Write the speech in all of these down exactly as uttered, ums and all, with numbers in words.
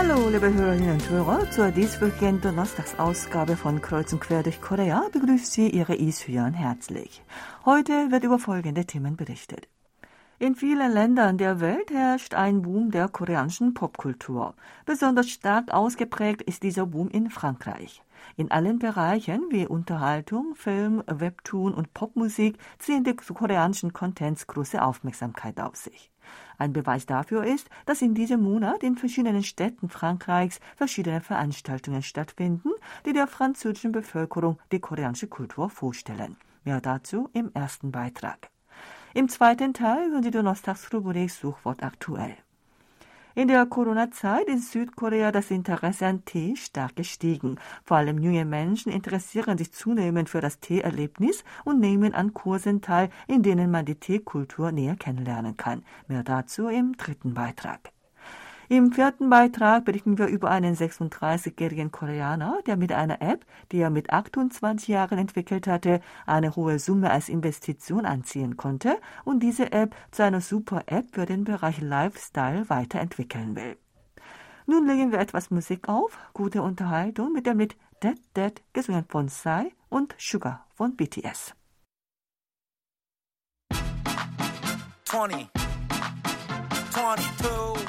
Hallo, liebe Hörerinnen und Hörer, zur dieswöchigen Donnerstagsausgabe von Kreuz und Quer durch Korea begrüßt Sie Ihre Is Hyun herzlich. Heute wird über folgende Themen berichtet. In vielen Ländern der Welt herrscht ein Boom der koreanischen Popkultur. Besonders stark ausgeprägt ist dieser Boom in Frankreich. In allen Bereichen wie Unterhaltung, Film, Webtoon und Popmusik ziehen die koreanischen Contents große Aufmerksamkeit auf sich. Ein Beweis dafür ist, dass in diesem Monat in verschiedenen Städten Frankreichs verschiedene Veranstaltungen stattfinden, die der französischen Bevölkerung die koreanische Kultur vorstellen. Mehr dazu im ersten Beitrag. Im zweiten Teil hören Sie Donnerstagsrubrik Suchwort aktuell. In der Corona-Zeit ist Südkorea das Interesse an Tee stark gestiegen. Vor allem junge Menschen interessieren sich zunehmend für das Teeerlebnis und nehmen an Kursen teil, in denen man die Teekultur näher kennenlernen kann. Mehr dazu im dritten Beitrag. Im vierten Beitrag berichten wir über einen sechsunddreißigjährigen Koreaner, der mit einer App, die er mit achtundzwanzig Jahren entwickelt hatte, eine hohe Summe als Investition anziehen konnte und diese App zu einer Super-App für den Bereich Lifestyle weiterentwickeln will. Nun legen wir etwas Musik auf, gute Unterhaltung mit dem Lied Dead Dead, gesungen von Psy und Sugar von B T S. twenty, twenty-two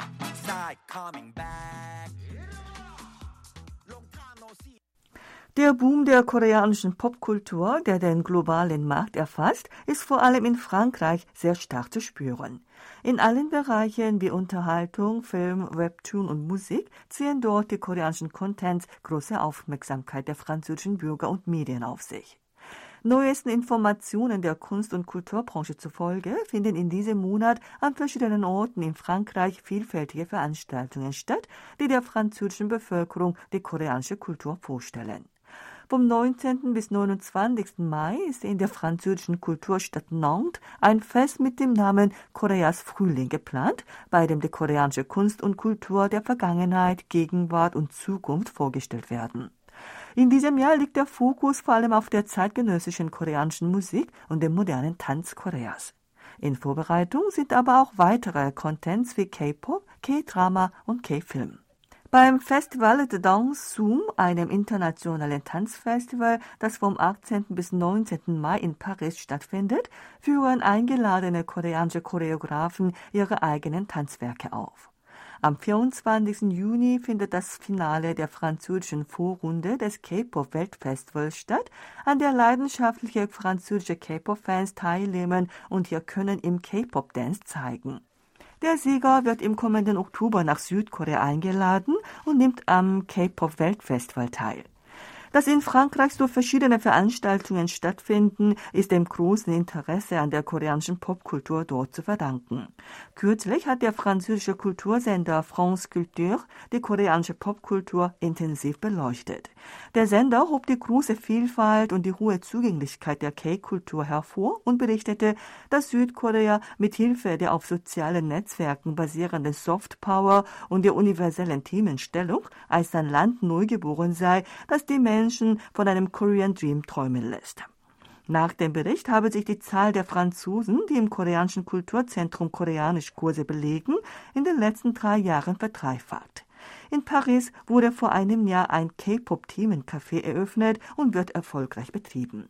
Der Boom der koreanischen Popkultur, der den globalen Markt erfasst, ist vor allem in Frankreich sehr stark zu spüren. In allen Bereichen wie Unterhaltung, Film, Webtoon und Musik ziehen dort die koreanischen Contents große Aufmerksamkeit der französischen Bürger und Medien auf sich. Neuesten Informationen der Kunst- und Kulturbranche zufolge finden in diesem Monat an verschiedenen Orten in Frankreich vielfältige Veranstaltungen statt, die der französischen Bevölkerung die koreanische Kultur vorstellen. Vom neunzehnten bis neunundzwanzigsten Mai ist in der französischen Kulturstadt Nantes ein Fest mit dem Namen Koreas Frühling geplant, bei dem die koreanische Kunst und Kultur der Vergangenheit, Gegenwart und Zukunft vorgestellt werden. In diesem Jahr liegt der Fokus vor allem auf der zeitgenössischen koreanischen Musik und dem modernen Tanz Koreas. In Vorbereitung sind aber auch weitere Contents wie K-Pop, K-Drama und K-Film. Beim Festival de Danse Zoom, einem internationalen Tanzfestival, das vom achtzehnten bis neunzehnten Mai in Paris stattfindet, führen eingeladene koreanische Choreografen ihre eigenen Tanzwerke auf. Am vierundzwanzigsten Juni findet das Finale der französischen Vorrunde des K-Pop-Weltfestivals statt, an der leidenschaftliche französische K-Pop-Fans teilnehmen und ihr Können im K-Pop-Dance zeigen. Der Sieger wird im kommenden Oktober nach Südkorea eingeladen und nimmt am K-Pop-Weltfestival teil. Dass in Frankreich so verschiedene Veranstaltungen stattfinden, ist dem großen Interesse an der koreanischen Popkultur dort zu verdanken. Kürzlich hat der französische Kultursender France Culture die koreanische Popkultur intensiv beleuchtet. Der Sender hob die große Vielfalt und die hohe Zugänglichkeit der K-Kultur hervor und berichtete, dass Südkorea mit Hilfe der auf sozialen Netzwerken basierenden Softpower und der universellen Themenstellung als ein Land neugeboren sei, das die Menschen Menschen von einem Korean Dream träumen lässt. Nach dem Bericht habe sich die Zahl der Franzosen, die im koreanischen Kulturzentrum Koreanischkurse belegen, in den letzten drei Jahren verdreifacht. In Paris wurde vor einem Jahr ein K-Pop-Themencafé eröffnet und wird erfolgreich betrieben.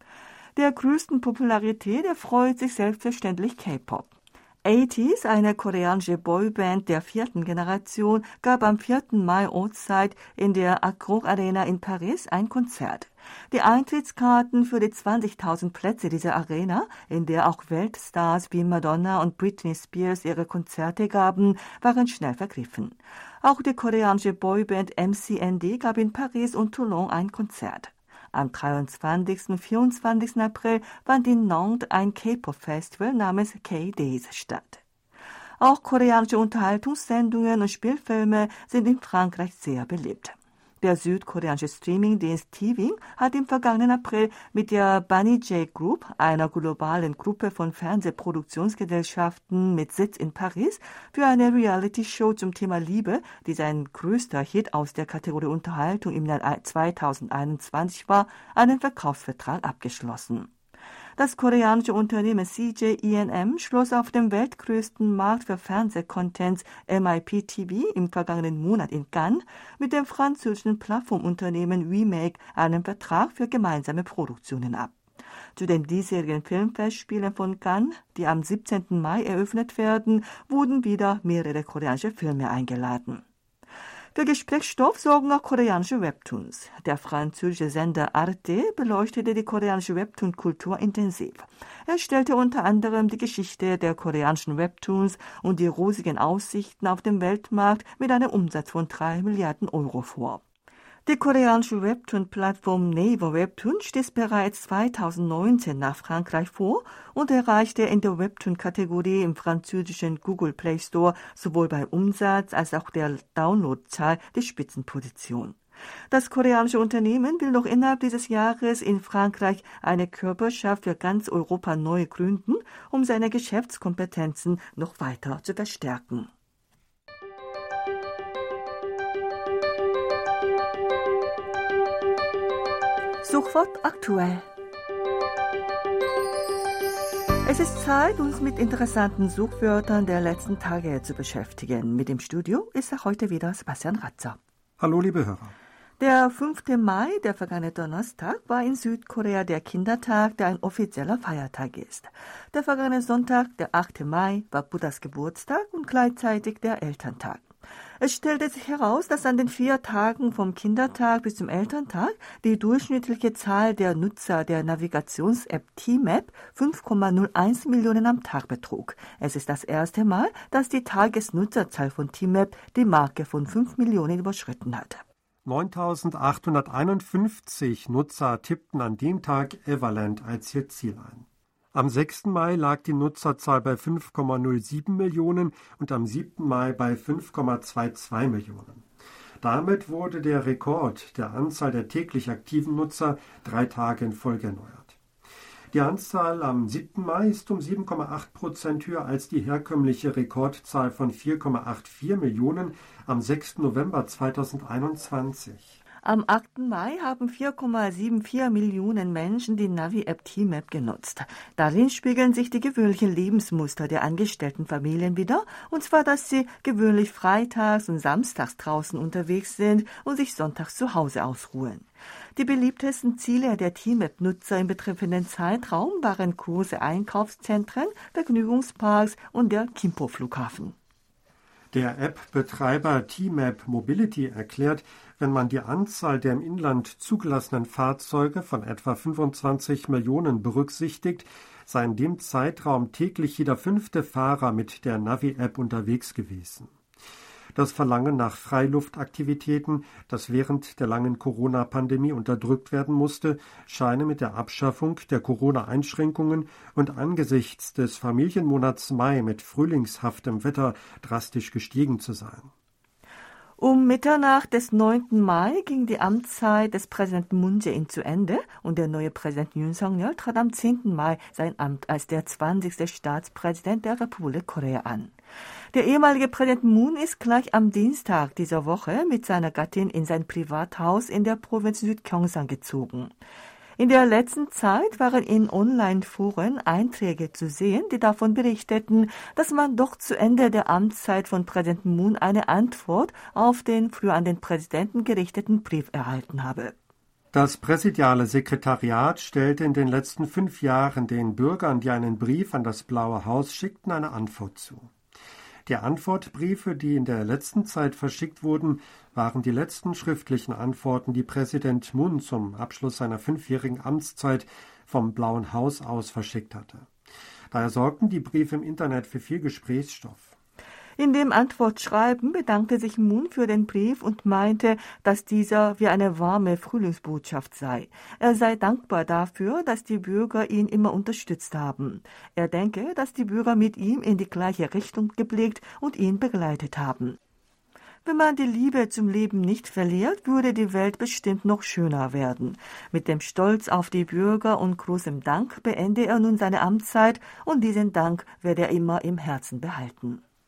Der größten Popularität erfreut sich selbstverständlich K-Pop. achtziger, eine koreanische Boyband der vierten Generation, gab am vierten Mai Ortszeit in der Accor Arena in Paris ein Konzert. Die Eintrittskarten für die zwanzigtausend Plätze dieser Arena, in der auch Weltstars wie Madonna und Britney Spears ihre Konzerte gaben, waren schnell vergriffen. Auch die koreanische Boyband M C N D gab in Paris und Toulon ein Konzert. Am dreiundzwanzigsten und vierundzwanzigsten April fand in Nantes ein K-Pop-Festival namens K-Days statt. Auch koreanische Unterhaltungssendungen und Spielfilme sind in Frankreich sehr beliebt. Der südkoreanische Streamingdienst Tving hat im vergangenen April mit der Bunny J Group, einer globalen Gruppe von Fernsehproduktionsgesellschaften mit Sitz in Paris, für eine Reality-Show zum Thema Liebe, die sein größter Hit aus der Kategorie Unterhaltung im Jahr zweitausendeinundzwanzig war, einen Verkaufsvertrag abgeschlossen. Das koreanische Unternehmen C J E and M schloss auf dem weltgrößten Markt für Fernsehcontents M I P T V im vergangenen Monat in Cannes mit dem französischen Plattformunternehmen Remake einen Vertrag für gemeinsame Produktionen ab. Zu den diesjährigen Filmfestspielen von Cannes, die am siebzehnten Mai eröffnet werden, wurden wieder mehrere koreanische Filme eingeladen. Für Gesprächsstoff sorgen auch koreanische Webtoons. Der französische Sender Arte beleuchtete die koreanische Webtoon-Kultur intensiv. Er stellte unter anderem die Geschichte der koreanischen Webtoons und die rosigen Aussichten auf dem Weltmarkt mit einem Umsatz von drei Milliarden Euro vor. Die koreanische Webtoon-Plattform Naver Webtoon stieß bereits zweitausendneunzehn nach Frankreich vor und erreichte in der Webtoon-Kategorie im französischen Google Play Store sowohl beim Umsatz als auch der Downloadzahl die Spitzenposition. Das koreanische Unternehmen will noch innerhalb dieses Jahres in Frankreich eine Körperschaft für ganz Europa neu gründen, um seine Geschäftskompetenzen noch weiter zu verstärken. Sofort aktuell. Es ist Zeit, uns mit interessanten Suchwörtern der letzten Tage zu beschäftigen. Mit dem Studio ist auch heute wieder Sebastian Ratzer. Hallo, liebe Hörer. Der fünfte Mai, der vergangene Donnerstag, war in Südkorea der Kindertag, der ein offizieller Feiertag ist. Der vergangene Sonntag, der achte Mai, war Buddhas Geburtstag und gleichzeitig der Elterntag. Es stellte sich heraus, dass an den vier Tagen vom Kindertag bis zum Elterntag die durchschnittliche Zahl der Nutzer der Navigations-App T-Map fünf Komma null eins Millionen am Tag betrug. Es ist das erste Mal, dass die Tagesnutzerzahl von T-Map die Marke von fünf Millionen überschritten hat. neuntausendachthunderteinundfünfzig Nutzer tippten an dem Tag Everland als ihr Ziel ein. Am sechsten Mai lag die Nutzerzahl bei fünf Komma null sieben Millionen und am siebten Mai bei fünf Komma zweiundzwanzig Millionen. Damit wurde der Rekord der Anzahl der täglich aktiven Nutzer drei Tage in Folge erneuert. Die Anzahl am siebten Mai ist um sieben Komma acht Prozent höher als die herkömmliche Rekordzahl von vier Komma vierundachtzig Millionen am sechsten November zweitausendeinundzwanzig. Am achten Mai haben vier Komma vierundsiebzig Millionen Menschen die Navi-App T-Map genutzt. Darin spiegeln sich die gewöhnlichen Lebensmuster der angestellten Familien wider, und zwar, dass sie gewöhnlich freitags und samstags draußen unterwegs sind und sich sonntags zu Hause ausruhen. Die beliebtesten Ziele der T-Map-Nutzer im betreffenden Zeitraum waren große Einkaufszentren, Vergnügungsparks und der Gimpo-Flughafen. Der App-Betreiber T-Map Mobility erklärt, wenn man die Anzahl der im Inland zugelassenen Fahrzeuge von etwa fünfundzwanzig Millionen berücksichtigt, sei in dem Zeitraum täglich jeder fünfte Fahrer mit der Navi-App unterwegs gewesen. Das Verlangen nach Freiluftaktivitäten, das während der langen Corona-Pandemie unterdrückt werden musste, scheine mit der Abschaffung der Corona-Einschränkungen und angesichts des Familienmonats Mai mit frühlingshaftem Wetter drastisch gestiegen zu sein. Um Mitternacht des neunten Mai ging die Amtszeit des Präsidenten Moon Jae-in zu Ende und der neue Präsident Yoon Suk-yeol trat am zehnten Mai sein Amt als der zwanzigste Staatspräsident der Republik Korea an. Der ehemalige Präsident Moon ist gleich am Dienstag dieser Woche mit seiner Gattin in sein Privathaus in der Provinz Südgyeongsang gezogen. In der letzten Zeit waren in Online-Foren Einträge zu sehen, die davon berichteten, dass man doch zu Ende der Amtszeit von Präsident Moon eine Antwort auf den früher an den Präsidenten gerichteten Brief erhalten habe. Das präsidiale Sekretariat stellte in den letzten fünf Jahren den Bürgern, die einen Brief an das Blaue Haus schickten, eine Antwort zu. Die Antwortbriefe, die in der letzten Zeit verschickt wurden, waren die letzten schriftlichen Antworten, die Präsident Moon zum Abschluss seiner fünfjährigen Amtszeit vom Blauen Haus aus verschickt hatte. Daher sorgten die Briefe im Internet für viel Gesprächsstoff. In dem Antwortschreiben bedankte sich Moon für den Brief und meinte, dass dieser wie eine warme Frühlingsbotschaft sei. Er sei dankbar dafür, dass die Bürger ihn immer unterstützt haben. Er denke, dass die Bürger mit ihm in die gleiche Richtung geblickt und ihn begleitet haben. Wenn man die Liebe zum Leben nicht verliert, würde die Welt bestimmt noch schöner werden. Mit dem Stolz auf die Bürger und großem Dank beende er nun seine Amtszeit und diesen Dank werde er immer im Herzen behalten.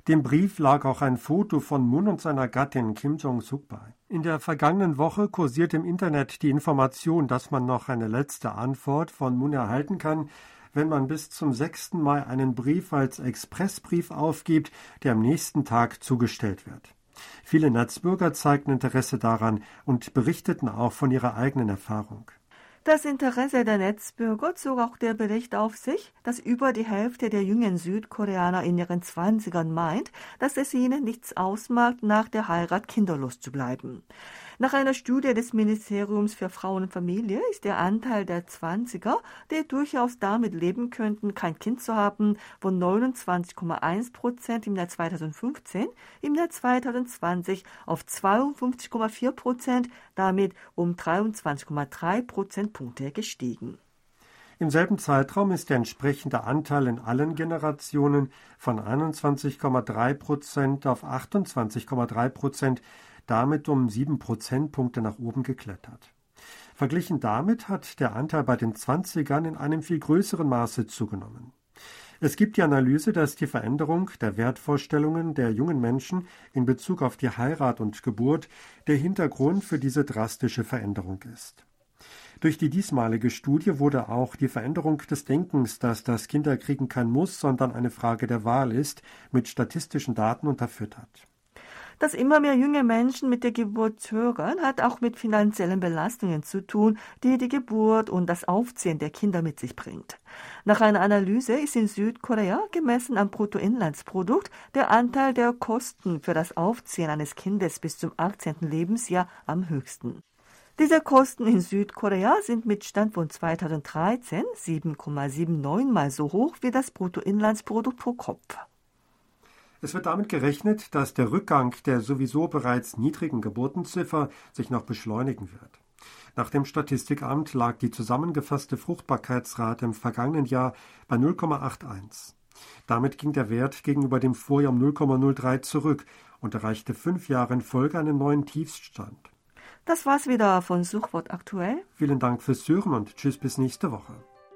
Dem Brief lag auch ein Foto von Moon und seiner Gattin Kim Jong-suk bei. In der vergangenen Woche kursiert im Internet die Information, dass man noch eine letzte Antwort von Moon erhalten kann, wenn man bis zum sechsten Mai einen Brief als Expressbrief aufgibt, der am nächsten Tag zugestellt wird. Viele Netzbürger zeigten Interesse daran und berichteten auch von ihrer eigenen Erfahrung. Das Interesse der Netzbürger zog auch der Bericht auf sich, dass über die Hälfte der jungen Südkoreaner in ihren Zwanzigern meint, dass es ihnen nichts ausmacht, nach der Heirat kinderlos zu bleiben. Nach einer Studie des Ministeriums für Frauen und Familie ist der Anteil der Zwanziger, die durchaus damit leben könnten, kein Kind zu haben, von neunundzwanzig Komma eins Prozent im Jahr zweitausendfünfzehn im Jahr zweitausendzwanzig auf zweiundfünfzig Komma vier Prozent, damit um dreiundzwanzig Komma drei Prozentpunkte gestiegen. Im selben Zeitraum ist der entsprechende Anteil in allen Generationen von einundzwanzig Komma drei Prozent auf achtundzwanzig Komma drei Prozent, damit um sieben Prozentpunkte nach oben geklettert. Verglichen damit hat der Anteil bei den Zwanzigern in einem viel größeren Maße zugenommen. Es gibt die Analyse, dass die Veränderung der Wertvorstellungen der jungen Menschen in Bezug auf die Heirat und Geburt der Hintergrund für diese drastische Veränderung ist. Durch die diesmalige Studie wurde auch die Veränderung des Denkens, dass das Kinderkriegen kein Muss, sondern eine Frage der Wahl ist, mit statistischen Daten unterfüttert. Dass immer mehr junge Menschen mit der Geburt zögern, hat auch mit finanziellen Belastungen zu tun, die die Geburt und das Aufziehen der Kinder mit sich bringt. Nach einer Analyse ist in Südkorea, gemessen am Bruttoinlandsprodukt, der Anteil der Kosten für das Aufziehen eines Kindes bis zum achtzehnten Lebensjahr am höchsten. Diese Kosten in Südkorea sind mit Stand von zweitausenddreizehn sieben Komma neunundsiebzig Mal so hoch wie das Bruttoinlandsprodukt pro Kopf. Es wird damit gerechnet, dass der Rückgang der sowieso bereits niedrigen Geburtenziffer sich noch beschleunigen wird. Nach dem Statistikamt lag die zusammengefasste Fruchtbarkeitsrate im vergangenen Jahr bei null Komma einundachtzig. Damit ging der Wert gegenüber dem Vorjahr um null Komma null drei zurück und erreichte fünf Jahre in Folge einen neuen Tiefstand. Das war's wieder von Suchwort aktuell. Vielen Dank fürs Hören und tschüss bis nächste Woche.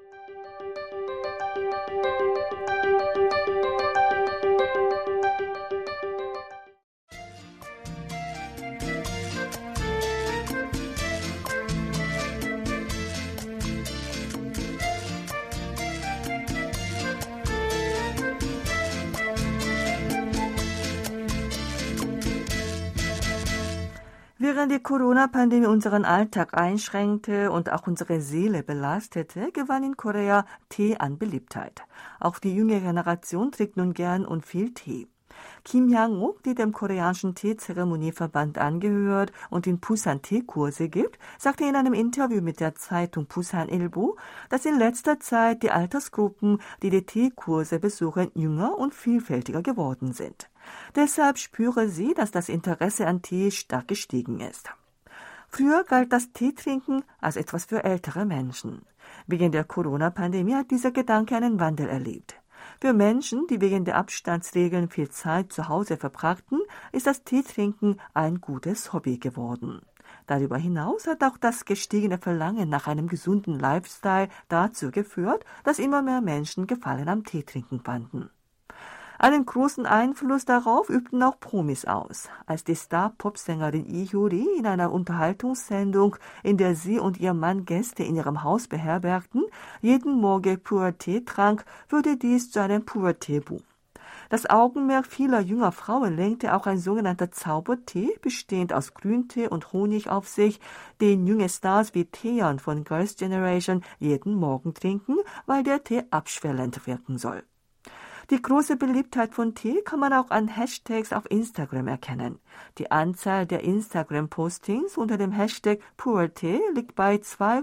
Während die Corona-Pandemie unseren Alltag einschränkte und auch unsere Seele belastete, gewann in Korea Tee an Beliebtheit. Auch die jüngere Generation trinkt nun gern und viel Tee. Kim Hyang-ok, die dem koreanischen Teezeremonieverband angehört und in Busan Teekurse gibt, sagte in einem Interview mit der Zeitung Busan-Ilbo, dass in letzter Zeit die Altersgruppen, die die Teekurse besuchen, jünger und vielfältiger geworden sind. Deshalb spüre sie, dass das Interesse an Tee stark gestiegen ist. Früher galt das Teetrinken als etwas für ältere Menschen. Wegen der Corona-Pandemie hat dieser Gedanke einen Wandel erlebt. Für Menschen, die wegen der Abstandsregeln viel Zeit zu Hause verbrachten, ist das Teetrinken ein gutes Hobby geworden. Darüber hinaus hat auch das gestiegene Verlangen nach einem gesunden Lifestyle dazu geführt, dass immer mehr Menschen Gefallen am Teetrinken fanden. Einen großen Einfluss darauf übten auch Promis aus. Als die Star-Pop-Sängerin Lee Hyori in einer Unterhaltungssendung, in der sie und ihr Mann Gäste in ihrem Haus beherbergten, jeden Morgen Puer-Tee trank, wurde dies zu einem Puer-Tee-Boom. Das Augenmerk vieler junger Frauen lenkte auch ein sogenannter Zaubertee, bestehend aus Grüntee und Honig, auf sich, den junge Stars wie Taeyeon von Girls' Generation jeden Morgen trinken, weil der Tee abschwellend wirken soll. Die große Beliebtheit von Tee kann man auch an Hashtags auf Instagram erkennen. Die Anzahl der Instagram-Postings unter dem Hashtag Puer-Tee liegt bei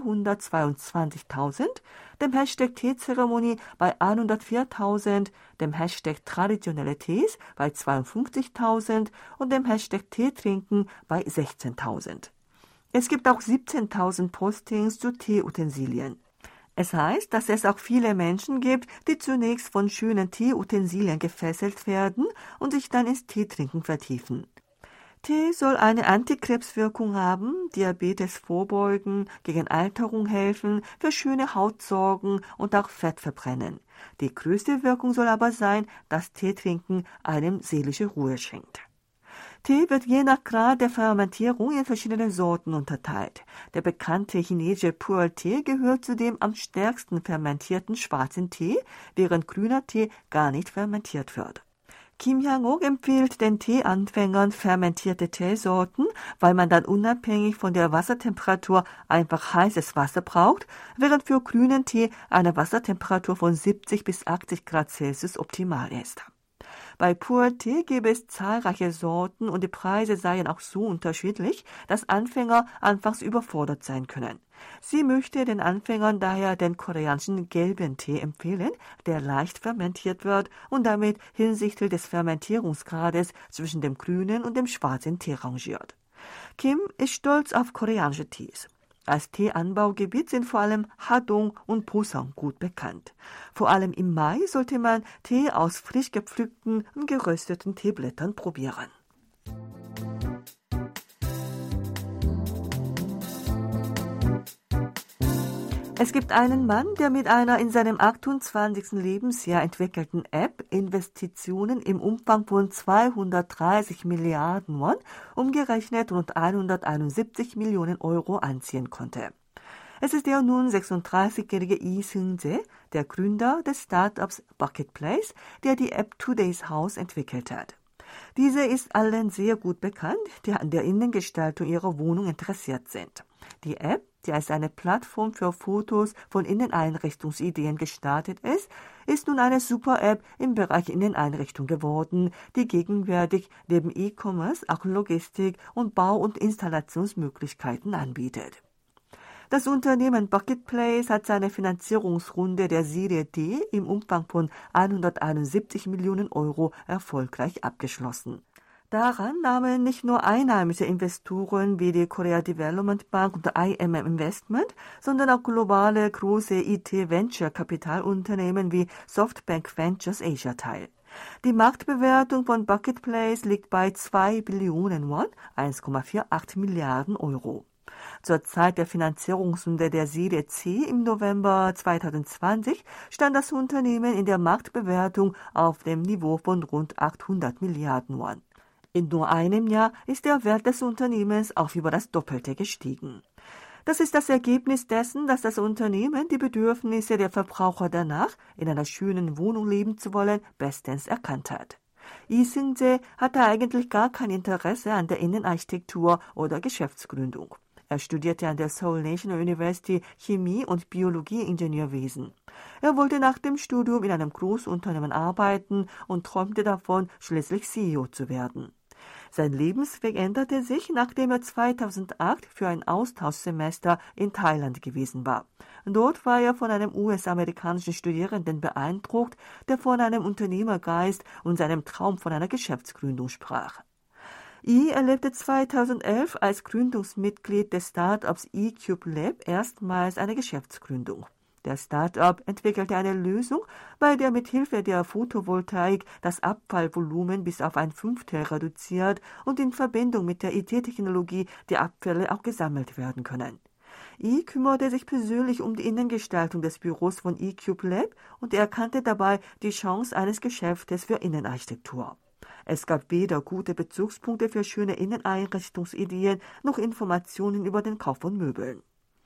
zweihundertzweiundzwanzigtausend, dem Hashtag Teezeremonie bei hundertviertausend, dem Hashtag Traditionelle Tees bei zweiundfünfzigtausend und dem Hashtag Teetrinken bei sechzehntausend. Es gibt auch siebzehntausend Postings zu Teeutensilien. Es heißt, dass es auch viele Menschen gibt, die zunächst von schönen Teeutensilien gefesselt werden und sich dann ins Teetrinken vertiefen. Tee soll eine Antikrebswirkung haben, Diabetes vorbeugen, gegen Alterung helfen, für schöne Haut sorgen und auch Fett verbrennen. Die größte Wirkung soll aber sein, dass Teetrinken einem seelische Ruhe schenkt. Tee wird je nach Grad der Fermentierung in verschiedene Sorten unterteilt. Der bekannte chinesische Pu'er-Tee gehört zu dem am stärksten fermentierten schwarzen Tee, während grüner Tee gar nicht fermentiert wird. Kim Hyang-ok empfiehlt den Teeanfängern fermentierte Teesorten, weil man dann unabhängig von der Wassertemperatur einfach heißes Wasser braucht, während für grünen Tee eine Wassertemperatur von siebzig bis achtzig Grad Celsius optimal ist. Bei Pu'er-Tee gäbe es zahlreiche Sorten und die Preise seien auch so unterschiedlich, dass Anfänger anfangs überfordert sein können. Sie möchte den Anfängern daher den koreanischen gelben Tee empfehlen, der leicht fermentiert wird und damit hinsichtlich des Fermentierungsgrades zwischen dem grünen und dem schwarzen Tee rangiert. Kim ist stolz auf koreanische Tees. Als Teeanbaugebiet sind vor allem Hadong und Boseong gut bekannt. Vor allem im Mai sollte man Tee aus frisch gepflückten und gerösteten Teeblättern probieren. Es gibt einen Mann, der mit einer in seinem achtundzwanzigsten Lebensjahr entwickelten App Investitionen im Umfang von zweihundertdreißig Milliarden Won, umgerechnet rund hunderteinundsiebzig Millionen Euro, anziehen konnte. Es ist der nun sechsunddreißigjährige Lee Seung-jae, der Gründer des Startups Bucket Place, der die App Today's House entwickelt hat. Diese ist allen sehr gut bekannt, die an der Innengestaltung ihrer Wohnung interessiert sind. Die App, die als eine Plattform für Fotos von Inneneinrichtungsideen gestartet ist, ist nun eine Super-App im Bereich Inneneinrichtung geworden, die gegenwärtig neben E-Commerce auch Logistik und Bau- und Installationsmöglichkeiten anbietet. Das Unternehmen Bucket Place hat seine Finanzierungsrunde der Serie D im Umfang von hunderteinundsiebzig Millionen Euro erfolgreich abgeschlossen. Daran nahmen nicht nur einheimische Investoren wie die Korea Development Bank und I M M Investment, sondern auch globale große I T-Venture-Kapitalunternehmen wie Softbank Ventures Asia teil. Die Marktbewertung von Bucket Place liegt bei zwei Billionen Won, eins Komma achtundvierzig Milliarden Euro. Zur Zeit der Finanzierungsrunde der Serie C im November zweitausendzwanzig stand das Unternehmen in der Marktbewertung auf dem Niveau von rund achthundert Milliarden Won. In nur einem Jahr ist der Wert des Unternehmens auf über das Doppelte gestiegen. Das ist das Ergebnis dessen, dass das Unternehmen die Bedürfnisse der Verbraucher danach, in einer schönen Wohnung leben zu wollen, bestens erkannt hat. Lee Seung-jae hatte eigentlich gar kein Interesse an der Innenarchitektur oder Geschäftsgründung. Er studierte an der Seoul National University Chemie und Biologie-Ingenieurwesen. Er wollte nach dem Studium in einem Großunternehmen arbeiten und träumte davon, schließlich C E O zu werden. Sein Lebensweg änderte sich, nachdem er zweitausendacht für ein Austauschsemester in Thailand gewesen war. Dort war er von einem U S-amerikanischen Studierenden beeindruckt, der von einem Unternehmergeist und seinem Traum von einer Geschäftsgründung sprach. Lee erlebte zweitausendelf als Gründungsmitglied des Startups E-Cube Lab erstmals eine Geschäftsgründung. Der Start-up entwickelte eine Lösung, bei der mit Hilfe der Photovoltaik das Abfallvolumen bis auf ein Fünftel reduziert und in Verbindung mit der I T-Technologie die Abfälle auch gesammelt werden können. Lee kümmerte sich persönlich um die Innengestaltung des Büros von E-Cube Lab und erkannte dabei die Chance eines Geschäftes für Innenarchitektur. Es gab weder gute Bezugspunkte für schöne Inneneinrichtungsideen noch Informationen über den Kauf von Möbeln.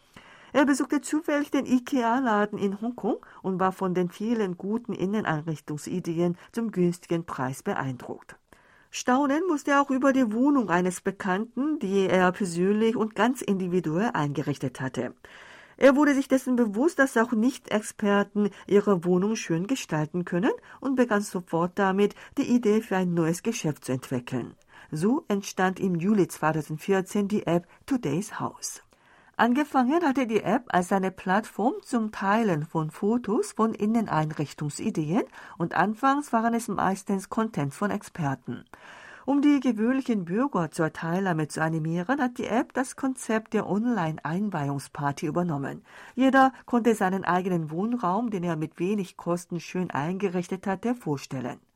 Er besuchte zufällig den IKEA-Laden in Hongkong und war von den vielen guten Inneneinrichtungsideen zum günstigen Preis beeindruckt. Staunen musste er auch über die Wohnung eines Bekannten, die er persönlich und ganz individuell eingerichtet hatte. Er wurde sich dessen bewusst, dass auch Nicht-Experten ihre Wohnung schön gestalten können und begann sofort damit, die Idee für ein neues Geschäft zu entwickeln. So entstand im Juli zweitausendvierzehn die App Today's House. Angefangen hatte die App als eine Plattform zum Teilen von Fotos von Inneneinrichtungsideen und anfangs waren es meistens Content von Experten. Um die gewöhnlichen Bürger zur Teilnahme zu animieren, hat die App das Konzept der Online-Einweihungsparty übernommen. Jeder konnte seinen eigenen Wohnraum, den er mit wenig Kosten schön eingerichtet hatte, vorstellen.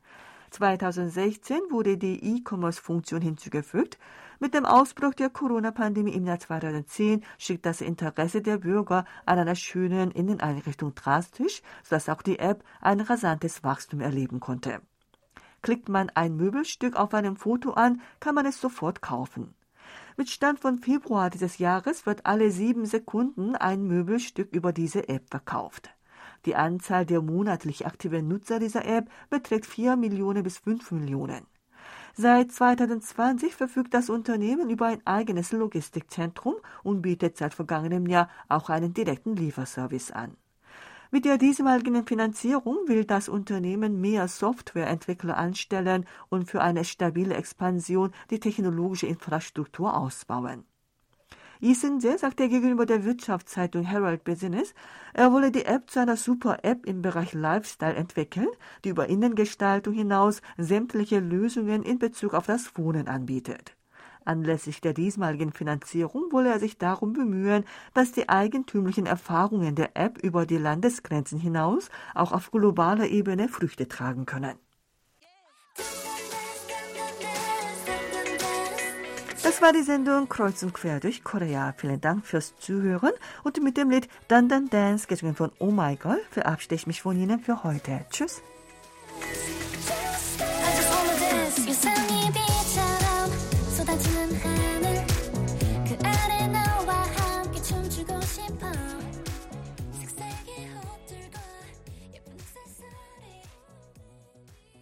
zweitausendsechzehn wurde die E-Commerce-Funktion hinzugefügt. Mit dem Ausbruch der Corona-Pandemie im Jahr zweitausendzehn stieg das Interesse der Bürger an einer schönen Inneneinrichtung drastisch, sodass auch die App ein rasantes Wachstum erleben konnte. Klickt man ein Möbelstück auf einem Foto an, kann man es sofort kaufen. Mit Stand von Februar dieses Jahres wird alle sieben Sekunden ein Möbelstück über diese App verkauft. Die Anzahl der monatlich aktiven Nutzer dieser App beträgt vier Millionen bis fünf Millionen. Seit zweitausendzwanzig verfügt das Unternehmen über ein eigenes Logistikzentrum und bietet seit vergangenem Jahr auch einen direkten Lieferservice an. Mit der diesmaligen Finanzierung will das Unternehmen mehr Softwareentwickler anstellen und für eine stabile Expansion die technologische Infrastruktur ausbauen. Isense sagte gegenüber der Wirtschaftszeitung Herald Business, er wolle die App zu einer Super-App im Bereich Lifestyle entwickeln, die über Innengestaltung hinaus sämtliche Lösungen in Bezug auf das Wohnen anbietet. Anlässlich der diesmaligen Finanzierung wolle er sich darum bemühen, dass die eigentümlichen Erfahrungen der App über die Landesgrenzen hinaus auch auf globaler Ebene Früchte tragen können. Das war die Sendung Kreuz und Quer durch Korea. Vielen Dank fürs Zuhören und mit dem Lied Dan Dan Dance, gesungen von Oh My Girl, verabschiede ich mich von Ihnen für heute. Tschüss. I just wanna dance. You send me